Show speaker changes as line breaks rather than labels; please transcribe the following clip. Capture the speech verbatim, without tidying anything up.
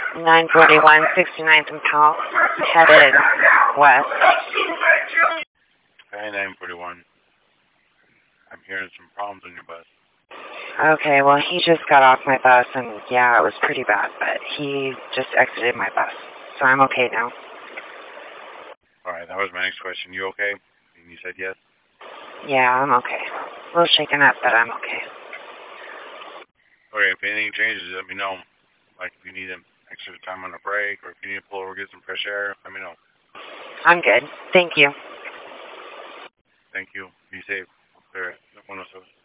nine forty-one, sixty-ninth and Powell, headed west.
Hi, nine forty-one. I'm hearing some problems on your bus.
Okay, well, he just got off my bus, and yeah, it was pretty bad, but he just exited my bus, so I'm okay now.
All right, that was my next question. You okay? And you said yes?
Yeah, I'm okay. A little shaken up, but I'm okay.
All right, if anything changes, let me know. Like if you need an extra time on a break, or if you need to pull over, get some fresh air, let me know.
I'm good. Thank you.
Thank you. Be safe. Clear it. one oh seven.